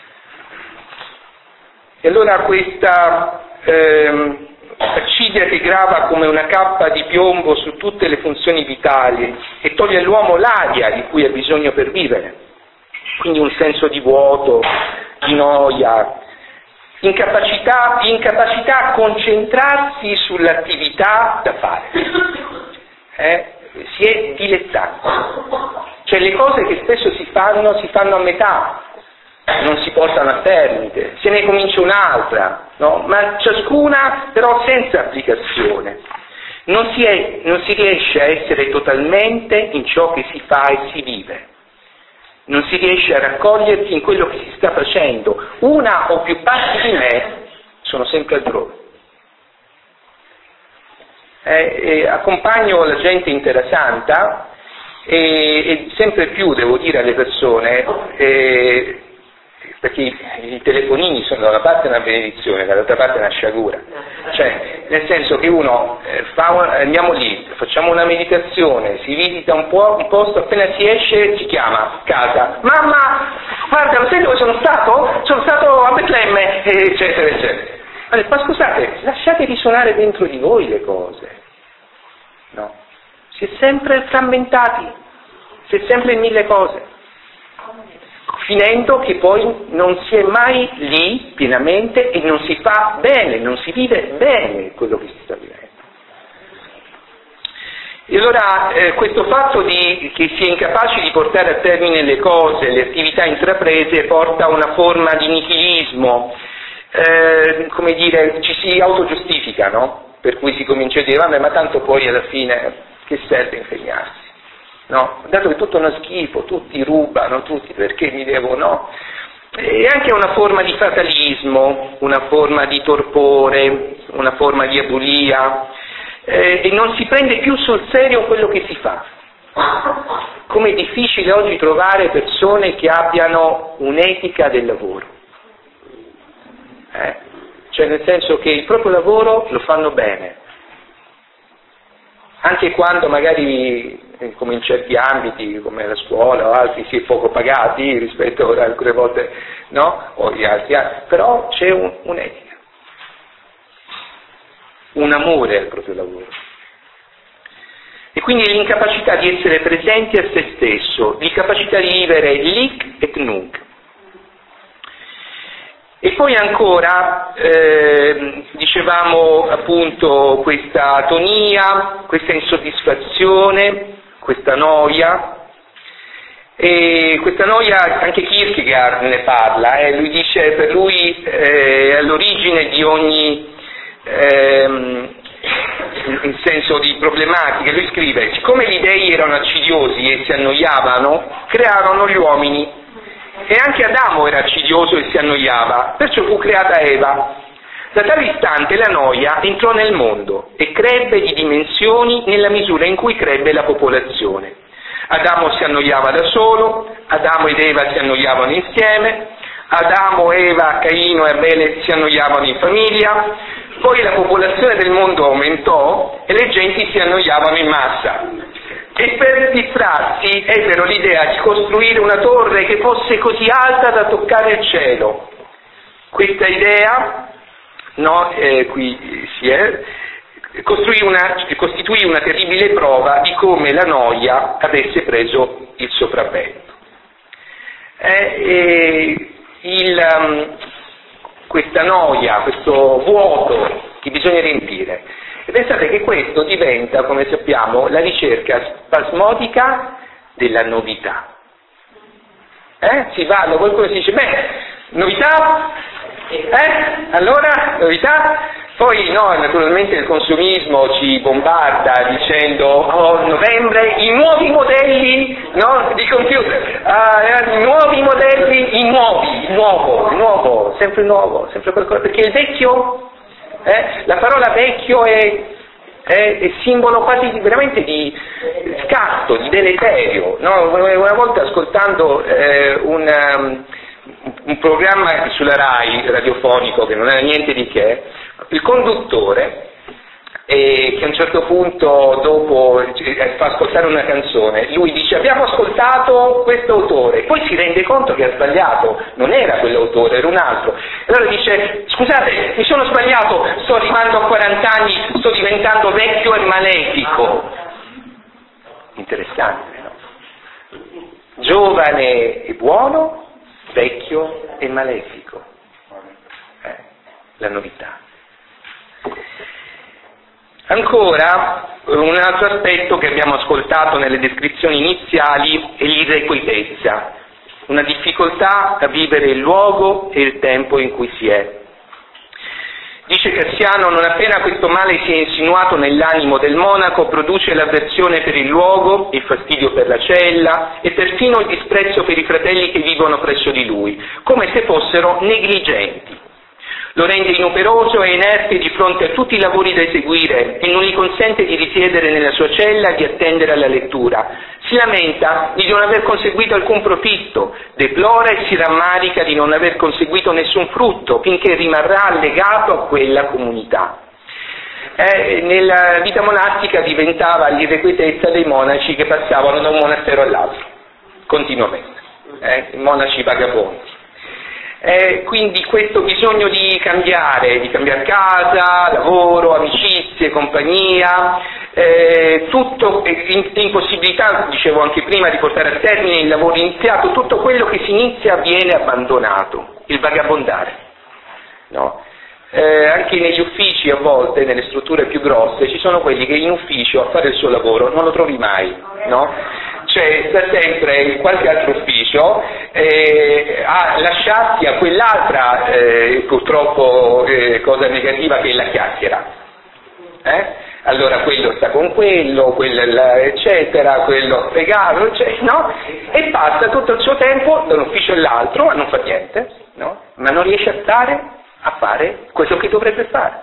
E allora questa ehm, accidia che grava come una cappa di piombo su tutte le funzioni vitali e toglie all'uomo l'aria di cui ha bisogno per vivere, quindi un senso di vuoto, di noia, incapacità, incapacità a concentrarsi sull'attività da fare. Eh? Si è dilettanti, cioè le cose che spesso si fanno si fanno a metà, non si portano a termine, se ne comincia un'altra, no? Ma ciascuna però senza applicazione. Non si, è, non si riesce a essere totalmente in ciò che si fa e si vive, non si riesce a raccogliersi in quello che si sta facendo. Una o più parti di me sono sempre altrove. Eh, eh, accompagno la gente in Terra Santa e, e sempre più devo dire alle persone, eh, perché i, i telefonini sono da una parte una benedizione, dall'altra parte una sciagura, cioè nel senso che uno eh, fa un, andiamo lì, facciamo una meditazione, si visita un, po', un posto, appena si esce si chiama a casa, mamma guarda, lo sai dove sono stato? Sono stato a Betlemme, eccetera eccetera. Ma scusate, lasciate risuonare dentro di voi le cose, no? Si è sempre frammentati, si è sempre in mille cose, finendo che poi non si è mai lì pienamente e non si fa bene, non si vive bene quello che si sta vivendo. E allora eh, questo fatto di che si è incapaci di portare a termine le cose, le attività intraprese, porta a una forma di nichilismo. Eh, come dire, ci si autogiustifica, no? Per cui si comincia a dire, vabbè, ma tanto poi alla fine che serve impegnarsi, no? Dato che tutto è uno schifo, tutti rubano, tutti, perché mi devo, no? E anche una forma di fatalismo, una forma di torpore, una forma di abulia, eh, e non si prende più sul serio quello che si fa. Come è difficile oggi trovare persone che abbiano un'etica del lavoro. Eh? Cioè nel senso che il proprio lavoro lo fanno bene, anche quando magari come in certi ambiti come la scuola o altri si è poco pagati rispetto ad alcune volte, no? O gli altri, però c'è un, un'etica, un amore al proprio lavoro, e quindi l'incapacità di essere presenti a se stesso, l'incapacità di vivere lic et nunc. E poi ancora, eh, dicevamo appunto questa atonia, questa insoddisfazione, questa noia, e questa noia anche Kierkegaard ne parla, eh, lui dice per lui è eh, all'origine di ogni, eh, in senso di problematica, lui scrive: siccome gli dei erano accidiosi e si annoiavano, crearono gli uomini, e anche Adamo era accidioso e si annoiava, perciò fu creata Eva. Da tale istante la noia entrò nel mondo e crebbe di dimensioni nella misura in cui crebbe la popolazione. Adamo si annoiava da solo, Adamo ed Eva si annoiavano insieme, Adamo, Eva, Caino e Abele si annoiavano in famiglia, poi la popolazione del mondo aumentò e le genti si annoiavano in massa. E per distrarsi ebbero l'idea di costruire una torre che fosse così alta da toccare il cielo. Questa idea, no, eh, qui si è, costruì una, costituì una terribile prova di come la noia avesse preso il sopravvento. Eh, eh, il, um, questa noia, questo vuoto che bisogna riempire. E pensate che questo diventa, come sappiamo, la ricerca spasmodica della novità. Eh? Si va, qualcuno si dice, beh, novità? Eh? Allora, novità? Poi no, naturalmente il consumismo ci bombarda dicendo oh, novembre, i nuovi modelli no, di computer, uh, i nuovi modelli, i nuovi, il nuovo, il nuovo, sempre nuovo, sempre qualcosa, perché il vecchio, eh, la parola vecchio è, è, è simbolo quasi veramente di scatto, di deleterio. No? Una volta ascoltando eh, un... Um, un programma sulla Rai radiofonico che non era niente di che, il conduttore eh, che a un certo punto dopo eh, fa ascoltare una canzone, lui dice abbiamo ascoltato questo autore, poi si rende conto che ha sbagliato, non era quell'autore, era un altro, e allora dice scusate mi sono sbagliato, sto arrivando a quaranta anni, sto diventando vecchio e malefico. Interessante, no? Giovane e buono, vecchio e malefico, eh, la novità. Ancora, un altro aspetto che abbiamo ascoltato nelle descrizioni iniziali è l'irrequietezza, una difficoltà a vivere il luogo e il tempo in cui si è. Dice Cassiano, non appena questo male si è insinuato nell'animo del monaco, produce l'avversione per il luogo, il fastidio per la cella e perfino il disprezzo per i fratelli che vivono presso di lui, come se fossero negligenti. Lo rende inoperoso e inerte di fronte a tutti i lavori da eseguire e non gli consente di risiedere nella sua cella e di attendere alla lettura. Si lamenta di non aver conseguito alcun profitto, deplora e si rammarica di non aver conseguito nessun frutto, finché rimarrà legato a quella comunità. Eh, nella vita monastica diventava l'irrequietezza dei monaci che passavano da un monastero all'altro, continuamente, eh, monaci vagabondi. Eh, quindi questo bisogno di cambiare, di cambiare casa, lavoro, amicizie, compagnia, eh, tutto, eh, impossibilità, dicevo anche prima, di portare a termine il lavoro iniziato, tutto quello che si inizia viene abbandonato, il vagabondare. No? Eh, anche negli uffici a volte, nelle strutture più grosse, ci sono quelli che in ufficio a fare il suo lavoro non lo trovi mai, no? Cioè sta sempre in qualche altro ufficio eh, a lasciarsi a quell'altra eh, purtroppo eh, cosa negativa che è la chiacchiera. Eh? Allora quello sta con quello, quello eccetera, quello fregato, cioè, no? E passa tutto il suo tempo da un ufficio all'altro, non fa niente, no? Ma non riesce a stare a fare quello che dovrebbe fare.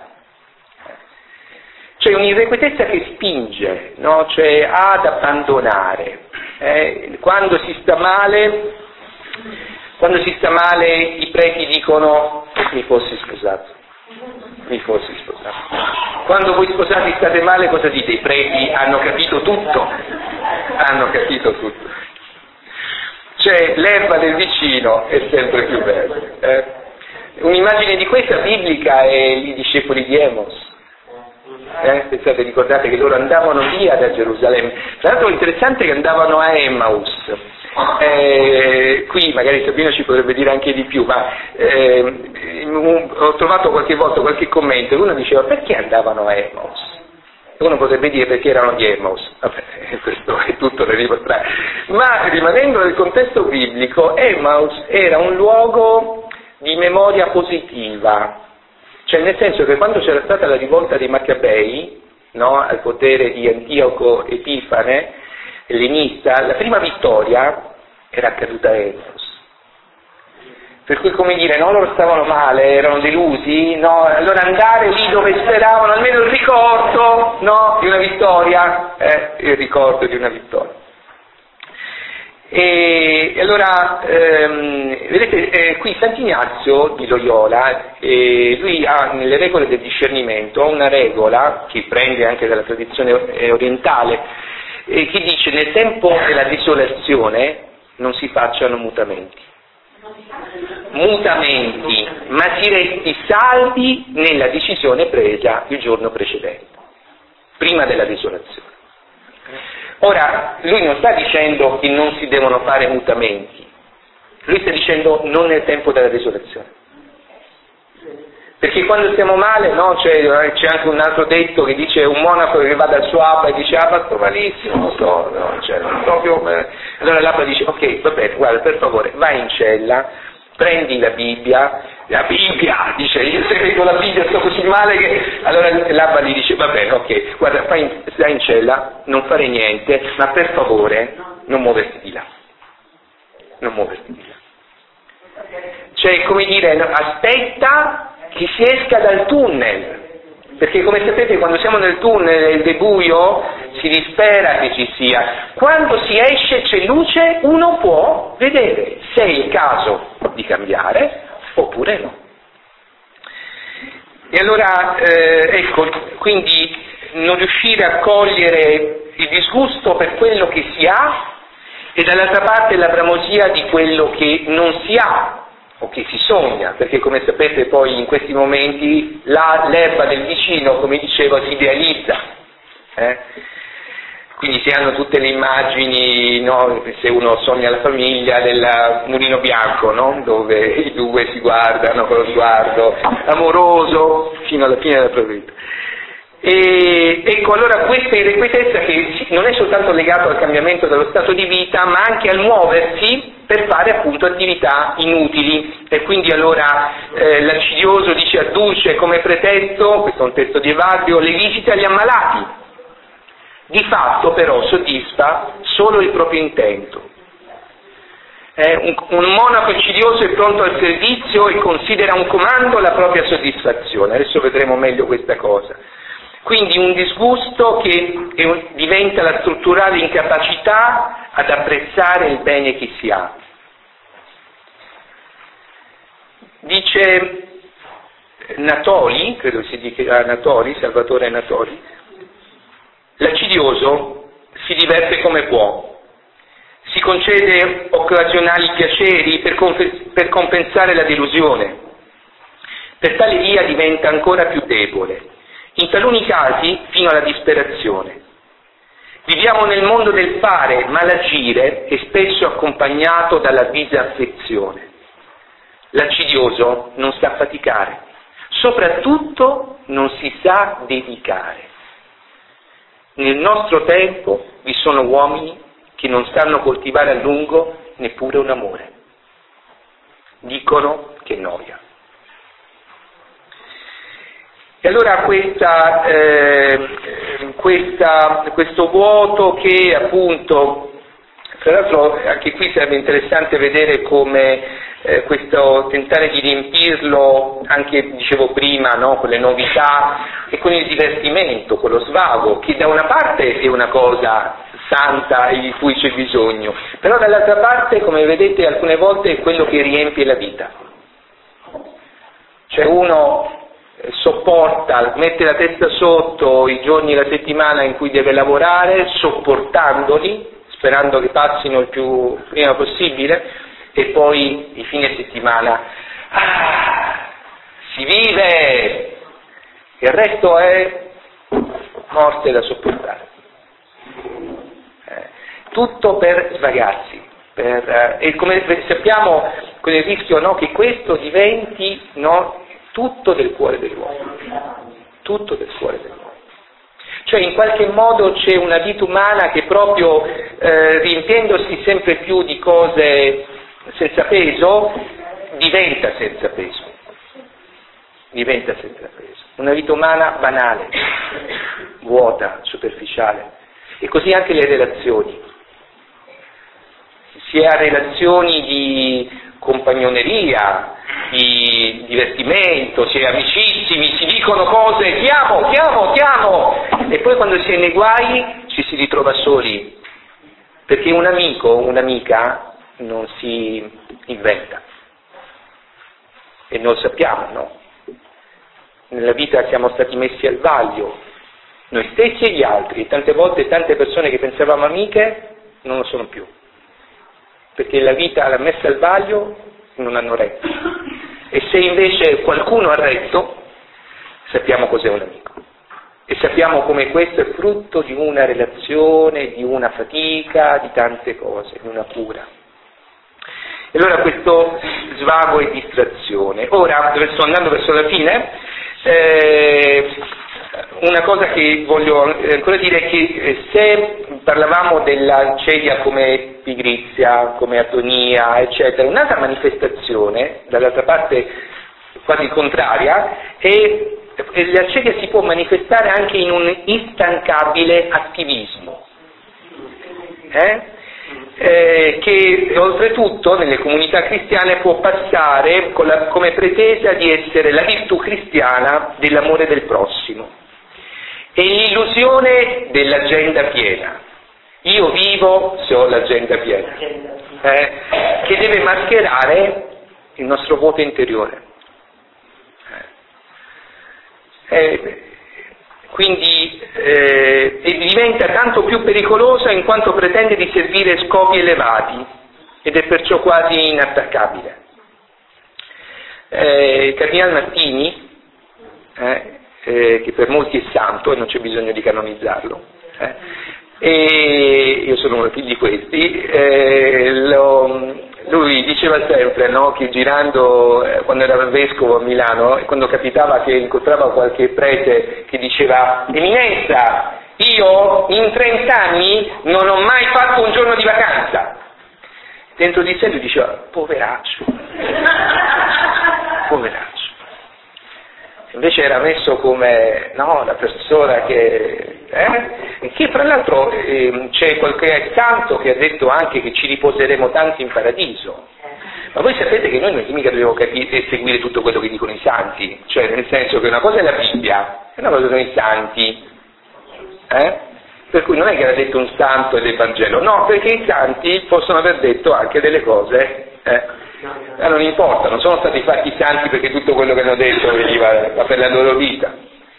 C'è un'irrequietezza che spinge, no? Cioè ad abbandonare. Eh, quando si sta male, quando si sta male i preti dicono mi fossi sposato, mi fossi sposato. Quando voi sposati state male cosa dite? I preti hanno capito tutto, hanno capito tutto. Cioè l'erba del vicino è sempre più verde. Eh? Un'immagine di questa biblica è i discepoli di Emos. Eh, pensate, ricordate che loro andavano via da Gerusalemme. Tra l'altro è interessante che andavano a Emmaus. Eh, qui magari Sabino ci potrebbe dire anche di più, ma eh, ho trovato qualche volta qualche commento e uno diceva perché andavano a Emmaus? Uno potrebbe dire perché erano di Emmaus. Vabbè, questo è tutto da dimostrare. Ma rimanendo nel contesto biblico, Emmaus era un luogo di memoria positiva. Cioè nel senso che quando c'era stata la rivolta dei Maccabei, no, al potere di Antioco Epifane, ellenista, la prima vittoria era accaduta a Efeso. Per cui, come dire, no, loro stavano male, erano delusi, no, allora andare lì dove speravano almeno il ricordo, no, di una vittoria, eh, il ricordo di una vittoria. E allora, ehm, vedete, eh, qui Sant'Ignazio di Loyola, eh, lui ha nelle regole del discernimento una regola, che prende anche dalla tradizione orientale, eh, che dice: nel tempo della desolazione non si facciano mutamenti. Mutamenti, ma si resti saldi nella decisione presa il giorno precedente, prima della desolazione. Ora, lui non sta dicendo che non si devono fare mutamenti, lui sta dicendo non nel tempo della desolazione. Perché quando stiamo male, no, c'è, c'è anche un altro detto che dice un monaco che va dal suo abba e dice: ah, sto malissimo, non sto, no, cioè, non proprio. Allora l'abba dice: ok, va bene, guarda, per favore, vai in cella, prendi la Bibbia, la Bibbia, dice, io se vedo la Bibbia sto così male che... Allora l'abba gli dice: va bene, ok, guarda, fai in, stai in cella, non fare niente, ma per favore non muoverti di là, non muoverti di là. Cioè, come dire, aspetta che si esca dal tunnel, perché come sapete quando siamo nel tunnel ed è buio si dispera che ci sia, quando si esce c'è luce, uno può vedere se è il caso di cambiare oppure no. E allora eh, ecco, quindi non riuscire a cogliere il disgusto per quello che si ha e dall'altra parte la bramosia di quello che non si ha o che si sogna, perché come sapete poi in questi momenti la, l'erba del vicino, come dicevo, si idealizza, eh? Quindi si hanno tutte le immagini, no? Se uno sogna la famiglia del mulino bianco, no? Dove i due si guardano con lo sguardo amoroso fino alla fine della propria vita. E ecco, allora questa irrequietezza che non è soltanto legata al cambiamento dello stato di vita, ma anche al muoversi per fare appunto attività inutili. E quindi allora eh, l'accidioso dice adduce come pretesto, questo è un testo di Evagrio, le visite agli ammalati. Di fatto però soddisfa solo il proprio intento. Eh, un, un monaco insidioso è pronto al servizio e considera un comando la propria soddisfazione. Adesso vedremo meglio questa cosa. Quindi un disgusto che è un, diventa la strutturale incapacità ad apprezzare il bene che si ha. Dice Natoli, credo si dica Natoli, Salvatore Natoli, l'accidioso si diverte come può, si concede occasionali piaceri per, comp- per compensare la delusione, per tale via diventa ancora più debole. In taluni casi fino alla disperazione. Viviamo nel mondo del fare, ma l'agire è spesso accompagnato dalla disaffezione. L'accidioso non sa faticare, soprattutto non si sa dedicare. Nel nostro tempo vi sono uomini che non sanno coltivare a lungo neppure un amore. Dicono che noia. E allora questa, eh, questa, questo vuoto che appunto, tra l'altro anche qui sarebbe interessante vedere come eh, questo tentare di riempirlo, anche dicevo prima, no, con le novità e con il divertimento, con lo svago, che da una parte è una cosa santa e di cui c'è bisogno, però dall'altra parte, come vedete, alcune volte è quello che riempie la vita. Cioè uno sopporta, mette la testa sotto i giorni della settimana in cui deve lavorare, sopportandoli, sperando che passino il più prima possibile, e poi i fine settimana ah, si vive, il resto è morte da sopportare. Eh, tutto per svagarsi, per, eh, e come sappiamo con il rischio, no, che questo diventi, no, tutto del cuore dell'uomo, tutto del cuore dell'uomo. Cioè in qualche modo c'è una vita umana che proprio eh, riempiendosi sempre più di cose senza peso, diventa senza peso, diventa senza peso. Una vita umana banale, vuota, superficiale. E così anche le relazioni. Si ha relazioni di compagnoneria, di divertimento, si è amicissimi, si dicono cose, ti amo, ti amo, ti amo, e poi quando si è nei guai ci si ritrova soli, perché un amico, un'amica non si inventa, e noi lo sappiamo, no? Nella vita siamo stati messi al vaglio, noi stessi e gli altri, e tante volte tante persone che pensavamo amiche non lo sono più, perché la vita l'ha messa al vaglio, non hanno retto. E se invece qualcuno ha retto, sappiamo cos'è un amico. E sappiamo come questo è frutto di una relazione, di una fatica, di tante cose, di una cura. E allora questo svago e distrazione. Ora, sto andando verso la fine, eh, una cosa che voglio ancora dire è che se parlavamo della cedia come pigrizia, come atonia, eccetera, un'altra manifestazione, dall'altra parte quasi contraria, è la cedia si può manifestare anche in un instancabile attivismo, eh? Eh, che oltretutto nelle comunità cristiane può passare con la, come pretesa di essere la virtù cristiana dell'amore del prossimo e l'illusione dell'agenda piena. Io vivo se ho l'agenda piena, eh, che deve mascherare il nostro vuoto interiore. Eh, quindi eh, e diventa tanto più pericolosa in quanto pretende di servire scopi elevati ed è perciò quasi inattaccabile. Eh, il Cardinale Martini, eh, eh, che per molti è santo e non c'è bisogno di canonizzarlo, eh, e io sono uno di questi, eh, lo, lui diceva sempre, no, che girando, eh, quando era vescovo a Milano, e quando capitava che incontrava qualche prete che diceva: Eminenza, io in trent'anni non ho mai fatto un giorno di vacanza. Dentro di sé lui diceva: poveraccio, poveraccio. Invece era messo come, no, la persona che, eh, che fra l'altro eh, c'è qualche santo che ha detto anche che ci riposeremo tanti in paradiso. Ma voi sapete che noi non è che mica dobbiamo capire, seguire tutto quello che dicono i santi, cioè nel senso che una cosa è la Bibbia, e una cosa sono i santi, eh? Per cui non è che ha detto un santo del Vangelo, no, perché i santi possono aver detto anche delle cose, eh? Eh, non importa, non sono stati fatti santi perché tutto quello che hanno detto veniva per la loro vita.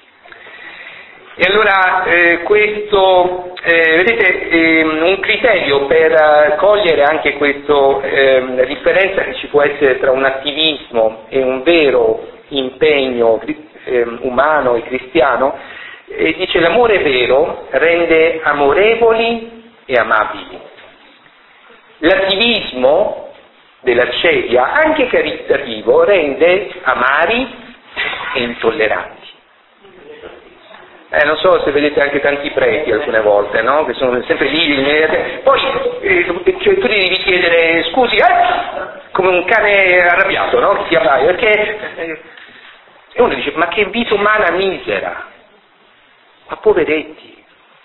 E allora eh, questo, eh, vedete, eh, un criterio per uh, cogliere anche questa eh, differenza che ci può essere tra un attivismo e un vero impegno eh, umano e cristiano, eh, dice: l'amore vero rende amorevoli e amabili. L'attivismo della cedia, anche caritativo, rende amari e intolleranti. Eh, non so se vedete anche tanti preti alcune volte, no? Che sono sempre lì, poi eh, cioè, tu gli devi chiedere scusi, eh? Come un cane arrabbiato, no? Che ti abbaia, perché eh, e uno dice: ma che vita umana misera, ma poveretti.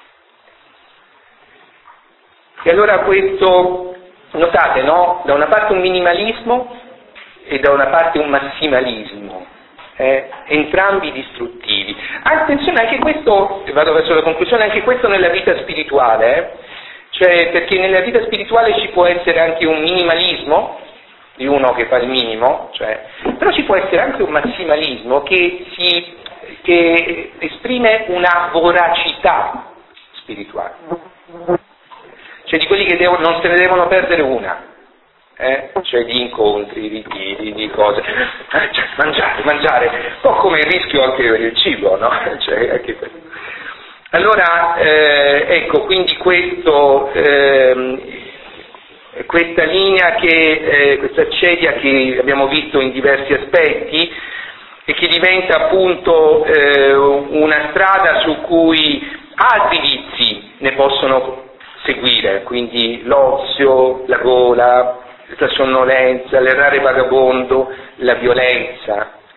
E allora questo, notate, no? Da una parte un minimalismo e da una parte un massimalismo, eh? Entrambi distruttivi. Attenzione, anche questo, vado verso la conclusione, anche questo nella vita spirituale, eh? Cioè, perché nella vita spirituale ci può essere anche un minimalismo, di uno che fa il minimo, cioè, però ci può essere anche un massimalismo che, si, che esprime una voracità spirituale. Cioè di quelli che devono, non se ne devono perdere una, eh? Cioè di incontri, di ritiri, di cose, eh, cioè, mangiare, mangiare, un po' come il rischio anche per il cibo, no? Cioè, anche per... Allora, eh, ecco, quindi questo, eh, questa linea, che, eh, questa cedia che abbiamo visto in diversi aspetti e che diventa appunto eh, una strada su cui altri vizi ne possono seguire, quindi l'ozio, la gola, la sonnolenza, l'errare vagabondo, la violenza,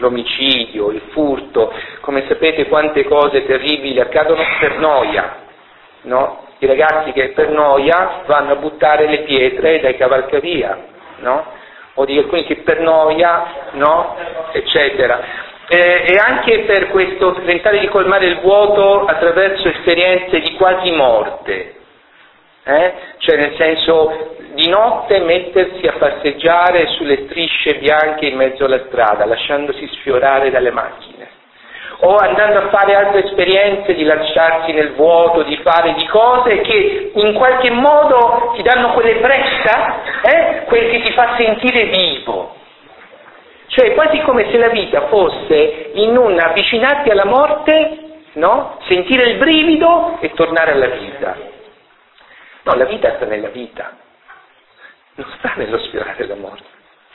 l'omicidio, il furto, come sapete quante cose terribili accadono per noia, no? I ragazzi che per noia vanno a buttare le pietre dai cavalcavia, no? O di alcuni che per noia, no? Eccetera. Eh, e anche per questo tentare di colmare il vuoto attraverso esperienze di quasi morte, eh? Cioè nel senso di notte mettersi a passeggiare sulle strisce bianche in mezzo alla strada, lasciandosi sfiorare dalle macchine, o andando a fare altre esperienze di lasciarsi nel vuoto, di fare di cose che in qualche modo ti danno quelle brezza, eh? Quel che ti fa sentire vivo. Cioè quasi come se la vita fosse in un avvicinarti alla morte, no? Sentire il brivido e tornare alla vita. No, la vita sta nella vita, non sta nello sfiorare la morte.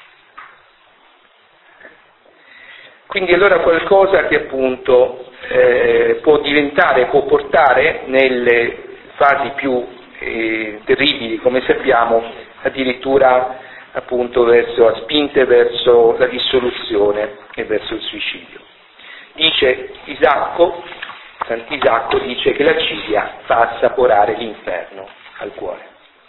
Quindi allora qualcosa che appunto eh, può diventare, può portare nelle fasi più eh, terribili, come sappiamo, addirittura appunto verso, a spinte verso la dissoluzione e verso il suicidio. Dice Isacco, Sant'Isacco dice che la ciglia fa assaporare l'inferno al cuore.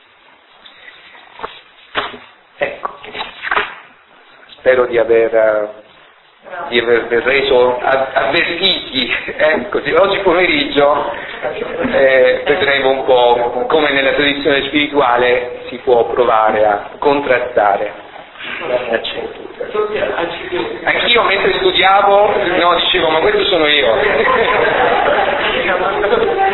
Ecco, spero di aver, di aver reso avvertiti, eh, così oggi pomeriggio eh, vedremo un po' come nella tradizione spirituale si può provare a contrastare. Anch'io mentre studiavo, no, dicevo, ma questo sono io.